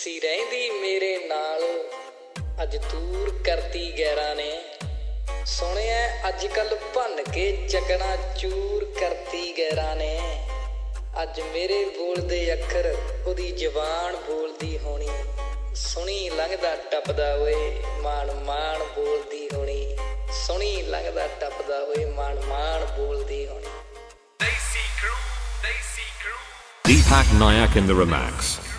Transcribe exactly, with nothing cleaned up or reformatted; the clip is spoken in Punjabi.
ਸੀ ਰਹਿੰਦੀ ਮੇਰੇ ਨਾਲ, ਅੱਜ ਦੂਰ ਕਰਤੀ ਗੈਰਾਂ ਨੇ। ਸੁਣਿਆ ਅੱਜ ਕੱਲ ਭੰਨ ਕੇ ਚੱਕਣਾ ਚੂਰ ਕਰਤੀ ਗੈਰਾਂ ਨੇ। ਅੱਜ ਮੇਰੇ ਬੋਲਦੇ ਅੱਖਰ ਉਹਦੀ ਜ਼ਬਾਨ ਬੋਲਦੀ ਹੋਣੀ, ਸੁਣੀ ਲੰਘਦਾ ਟੱਪਦਾ ਓਏ ਮਾਣ ਮਾਣ ਬੋਲਦੀ ਹੋਣੀ, ਸੁਣੀ ਲੰਘਦਾ ਟੱਪਦਾ ਓਏ ਮਾਣ ਮਾਣ ਬੋਲਦੀ ਹੋਣੀ। Deepak Nayak in the remix.